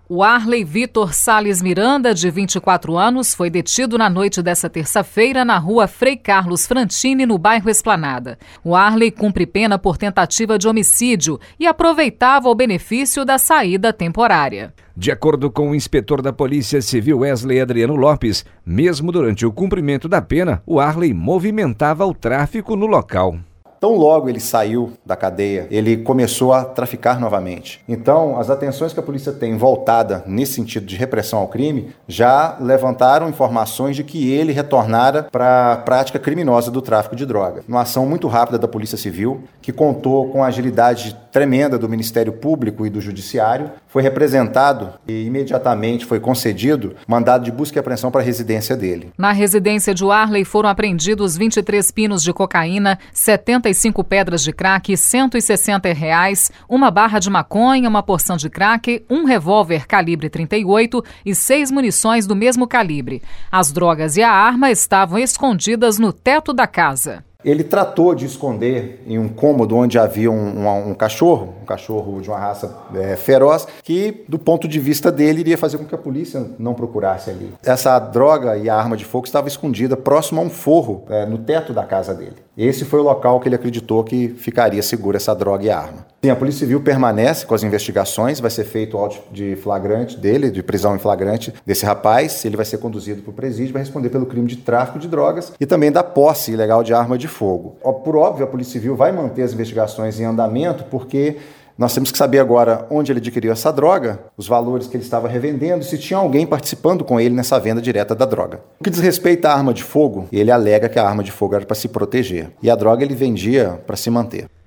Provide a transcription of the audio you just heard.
O Arley Vitor Salles Miranda, de 24 anos, foi detido na noite desta terça-feira na rua Frei Carlos Frantini, no bairro Esplanada. O Arley cumpre pena por tentativa de homicídio e aproveitava o benefício da saída temporária. De acordo com o inspetor da Polícia Civil Wesley Adriano Lopes, mesmo durante o cumprimento da pena, o Arley movimentava o tráfico no local. Tão logo ele saiu da cadeia, ele começou a traficar novamente. Então, as atenções que a polícia tem voltada nesse sentido de repressão ao crime já levantaram informações de que ele retornara para a prática criminosa do tráfico de droga. Uma ação muito rápida da Polícia Civil, que contou com a agilidade tremenda do Ministério Público e do Judiciário, foi representado e imediatamente foi concedido mandado de busca e apreensão para a residência dele. Na residência de Arley foram apreendidos 23 pinos de cocaína, 75 pedras de crack, R$160, uma barra de maconha, uma porção de crack, um revólver calibre 38 e 6 munições do mesmo calibre. As drogas e a arma estavam escondidas no teto da casa. Ele tratou de esconder em um cômodo onde havia um cachorro de uma raça feroz, que, do ponto de vista dele, iria fazer com que a polícia não procurasse ali. Essa droga e a arma de fogo estava escondida próximo a um forro no teto da casa dele. Esse foi o local que ele acreditou que ficaria segura essa droga e a arma. Sim, a Polícia Civil permanece com as investigações, vai ser feito o auto de flagrante dele, de prisão em flagrante desse rapaz, ele vai ser conduzido para o presídio, vai responder pelo crime de tráfico de drogas e também da posse ilegal de arma de fogo. Por óbvio, a Polícia Civil vai manter as investigações em andamento, porque nós temos que saber agora onde ele adquiriu essa droga, os valores que ele estava revendendo, se tinha alguém participando com ele nessa venda direta da droga. O que diz respeito à arma de fogo, ele alega que a arma de fogo era para se proteger e a droga ele vendia para se manter.